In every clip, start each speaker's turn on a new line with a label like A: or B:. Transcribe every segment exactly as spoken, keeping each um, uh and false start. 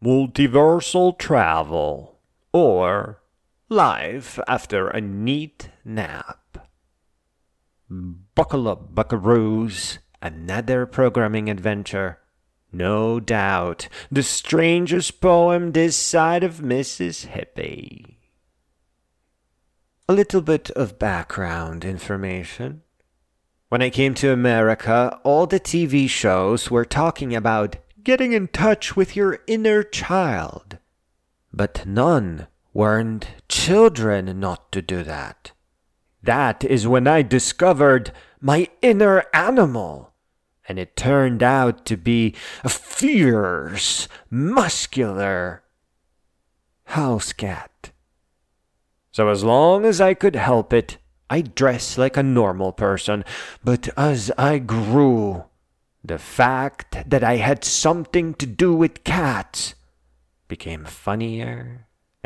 A: multiversal travel, or life after a neat nap. Buckle up, buckaroos, another programming adventure. No doubt the strangest poem this side of Mississippi. A little bit of background information. When I came to America, all the T V shows were talking about getting in touch with your inner child. But none warned children not to do that. That is when I discovered my inner animal. And it turned out to be a fierce, muscular house cat. So as long as I could help it, I dressed like a normal person. But as I grew, the fact that I had something to do with cats became funnier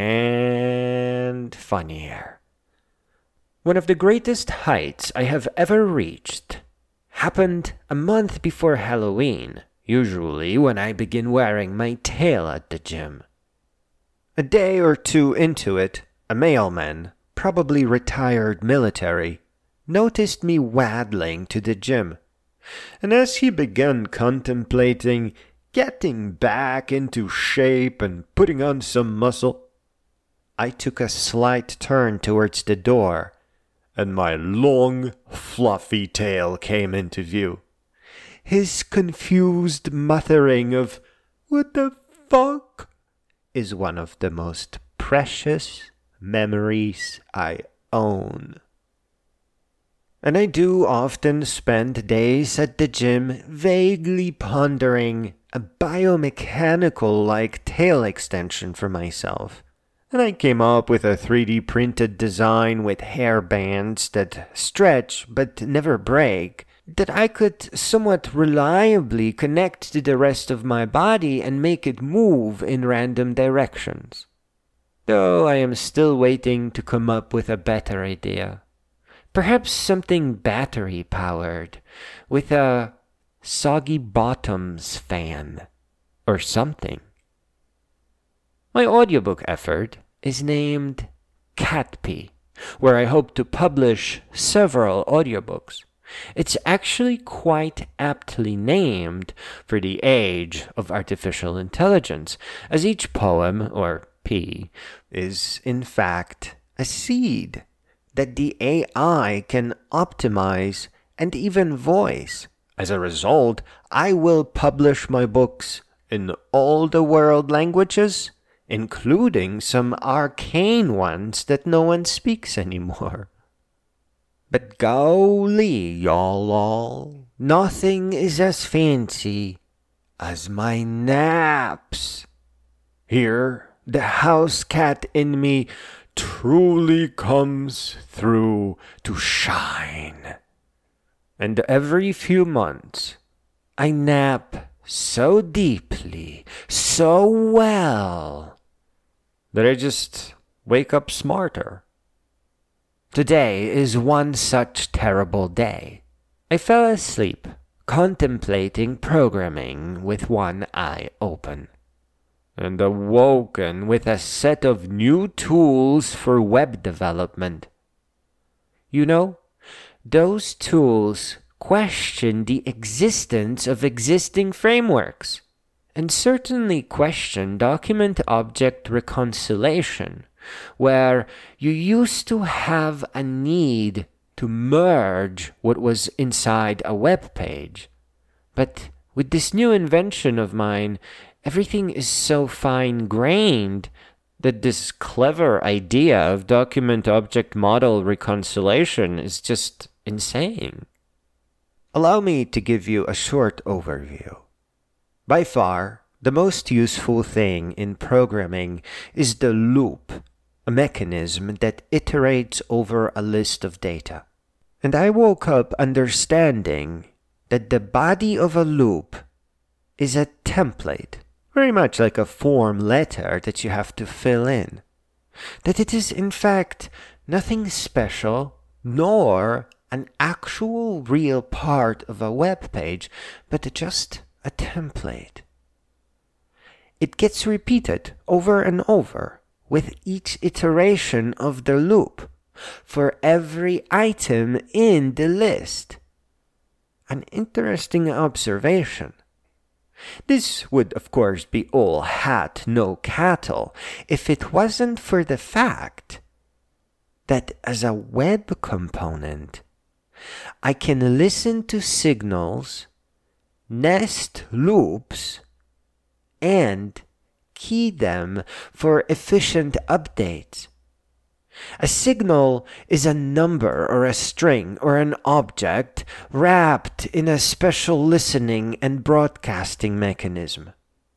A: and funnier. One of the greatest heights I have ever reached happened a month before Halloween, usually when I begin wearing my tail at the gym. A day or two into it, a mailman, probably retired military, noticed me waddling to the gym. And as he began contemplating getting back into shape and putting on some muscle, I took a slight turn towards the door, and my long, fluffy tail came into view. His confused muttering of, "What the fuck?" is one of the most precious memories I own. And I do often spend days at the gym vaguely pondering a biomechanical-like tail extension for myself. And I came up with a three D printed design with hair bands that stretch but never break, that I could somewhat reliably connect to the rest of my body and make it move in random directions. Though I am still waiting to come up with a better idea. Perhaps something battery-powered, with a soggy bottoms fan, or something. My audiobook effort is named Catpy, where I hope to publish several audiobooks. It's actually quite aptly named for the age of artificial intelligence, as each poem, or P, is in fact a seed that the A I can optimize and even voice. As a result, I will publish my books in all the world languages, including some arcane ones that no one speaks anymore. But golly, y'all all, nothing is as fancy as my naps. Here, the house cat in me truly comes through to shine. And every few months, I nap so deeply, so well, that I just wake up smarter. Today is one such terrible day. I fell asleep, contemplating programming with one eye open, and awoken with a set of new tools for web development. You know, those tools question the existence of existing frameworks, and certainly question document-object reconciliation, where you used to have a need to merge what was inside a web page. But with this new invention of mine, everything is so fine-grained that this clever idea of document-object model reconciliation is just insane. Allow me to give you a short overview. By far, the most useful thing in programming is the loop, a mechanism that iterates over a list of data. And I woke up understanding that the body of a loop is a template, very much like a form letter that you have to fill in. That it is in fact nothing special, nor an actual real part of a web page, but just a template. It gets repeated over and over with each iteration of the loop for every item in the list. An interesting observation. This would, of course, be all hat, no cattle, if it wasn't for the fact that as a web component, I can listen to signals, nest loops, and key them for efficient updates. A signal is a number or a string or an object wrapped in a special listening and broadcasting mechanism.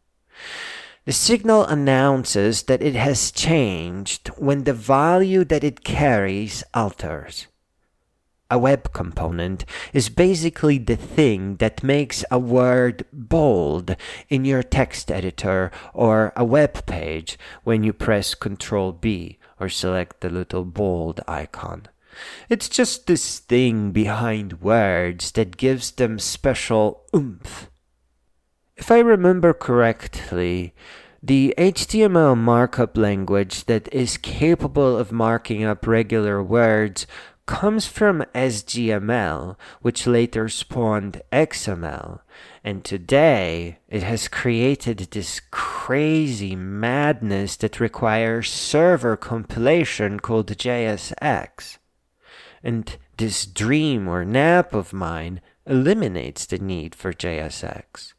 A: The signal announces that it has changed when the value that it carries alters. A web component is basically the thing that makes a word bold in your text editor or a web page when you press control B or select the little bold icon. It's just this thing behind words that gives them special oomph. If I remember correctly, the H T M L markup language that is capable of marking up regular words comes from S G M L, which later spawned X M L, and today it has created this crazy madness that requires server compilation called J S X. And this dream or nap of mine eliminates the need for J S X.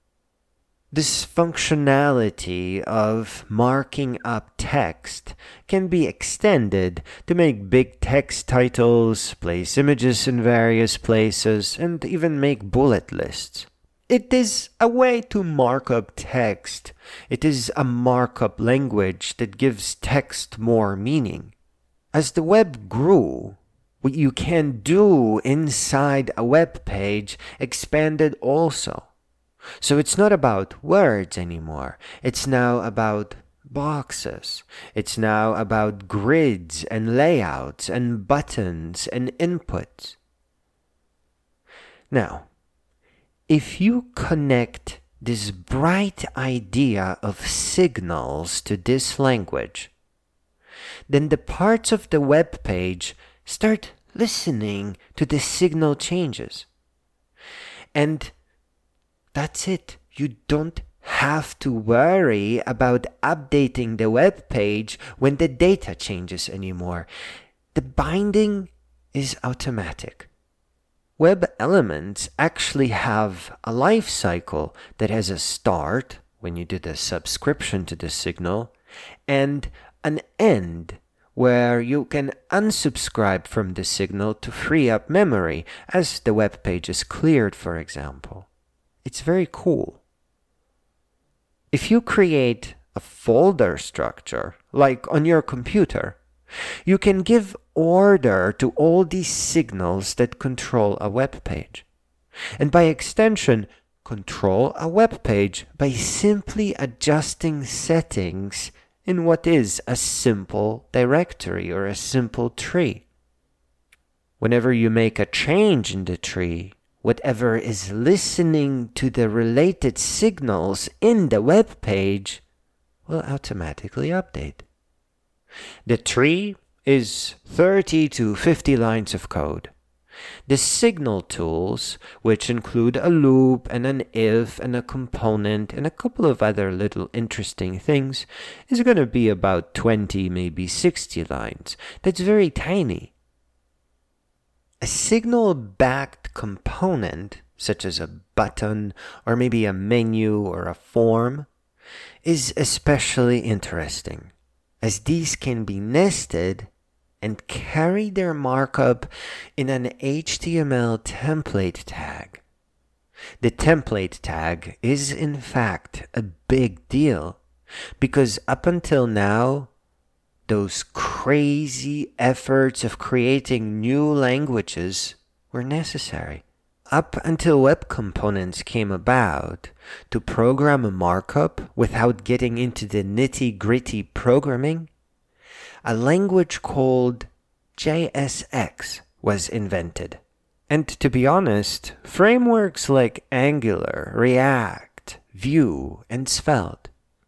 A: This functionality of marking up text can be extended to make big text titles, place images in various places, and even make bullet lists. It is a way to mark up text. It is a markup language that gives text more meaning. As the web grew, what you can do inside a web page expanded also. So it's not about words anymore. It's now about boxes. It's now about grids and layouts and buttons and inputs. Now, if you connect this bright idea of signals to this language, then the parts of the web page start listening to the signal changes. And that's it. You don't have to worry about updating the web page when the data changes anymore. The binding is automatic. Web elements actually have a life cycle that has a start, when you do the subscription to the signal, and an end, where you can unsubscribe from the signal to free up memory as the web page is cleared, for example. It's very cool. If you create a folder structure, like on your computer, you can give order to all these signals that control a web page. And by extension, control a web page by simply adjusting settings in what is a simple directory or a simple tree. Whenever you make a change in the tree, whatever is listening to the related signals in the web page will automatically update. The tree is thirty to fifty lines of code. The signal tools, which include a loop and an if and a component and a couple of other little interesting things, is going to be about twenty, maybe sixty lines. That's very tiny. A signal-backed component, such as a button or maybe a menu or a form, is especially interesting, as these can be nested and carry their markup in an H T M L template tag. The template tag is in fact a big deal, because up until now, those crazy efforts of creating new languages were necessary. Up until web components came about, to program a markup without getting into the nitty-gritty programming, a language called J S X was invented. And to be honest, frameworks like Angular, React, Vue, and Svelte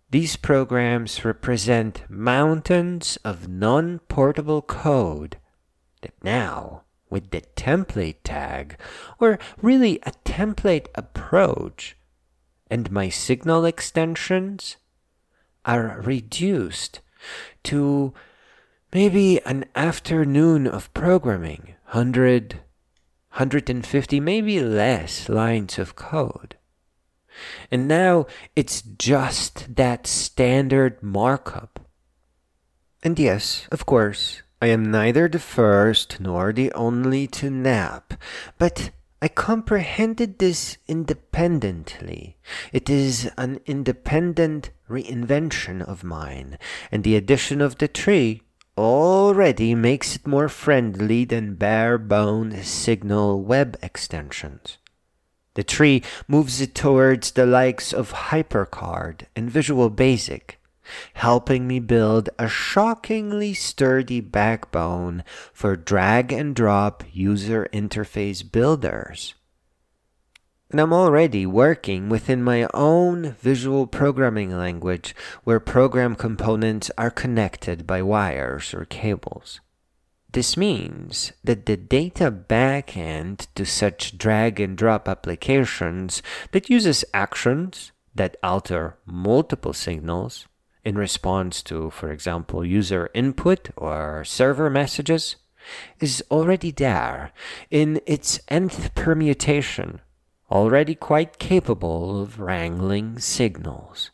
A: These programs represent mountains of non-portable code that now, with the template tag, or really a template approach, and my signal extensions, are reduced to maybe an afternoon of programming, one hundred, one hundred fifty, maybe less lines of code. And now it's just that standard markup. And yes, of course, I am neither the first nor the only to nap, but I comprehended this independently. It is an independent reinvention of mine, and the addition of the tree already makes it more friendly than bare-boned Signal web extensions. The tree moves it towards the likes of HyperCard and Visual Basic, helping me build a shockingly sturdy backbone for drag-and-drop user interface builders. And I'm already working within my own visual programming language where program components are connected by wires or cables. This means that the data backend to such drag-and-drop applications that uses actions that alter multiple signals in response to, for example, user input or server messages is already there in its nth permutation, already quite capable of wrangling signals.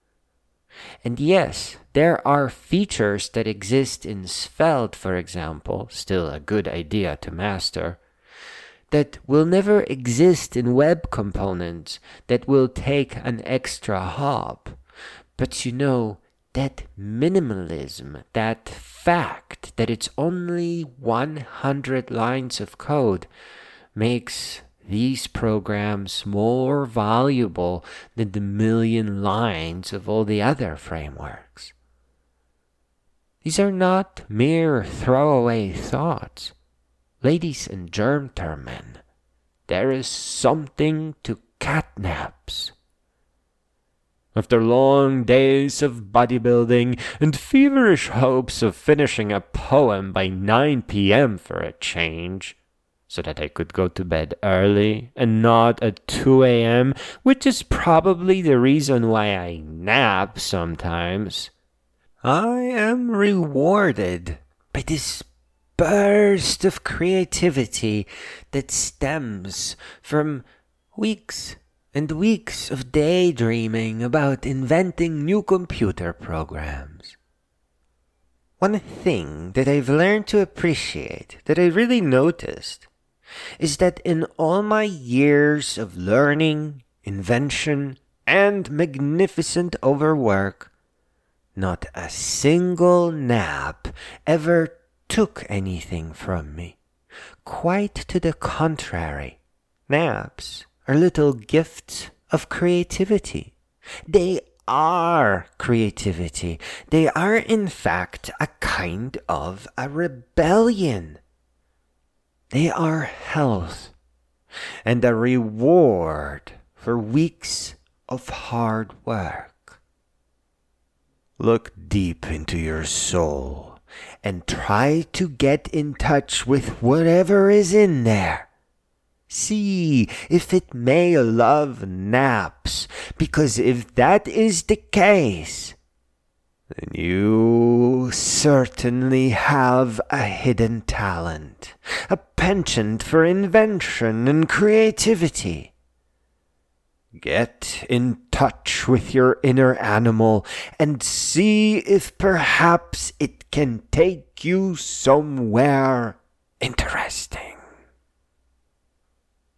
A: And yes, there are features that exist in Svelte, for example, still a good idea to master, that will never exist in web components, that will take an extra hop. But you know, that minimalism, that fact that it's only one hundred lines of code makes these programs more valuable than the million lines of all the other frameworks. These are not mere throwaway thoughts. Ladies and gentlemen, there is something to catnaps. After long days of bodybuilding and feverish hopes of finishing a poem by nine p.m. for a change, so that I could go to bed early and not at two a.m., which is probably the reason why I nap sometimes, I am rewarded by this burst of creativity that stems from weeks and weeks of daydreaming about inventing new computer programs. One thing that I've learned to appreciate, that I really noticed, is that in all my years of learning, invention, and magnificent overwork, not a single nap ever took anything from me. Quite to the contrary, naps are little gifts of creativity. They are creativity. They are, in fact, a kind of a rebellion. They are health and a reward for weeks of hard work. Look deep into your soul and try to get in touch with whatever is in there. See if it may love naps, because if that is the case, then you certainly have a hidden talent, a penchant for invention and creativity. Get in touch with your inner animal and see if perhaps it can take you somewhere interesting.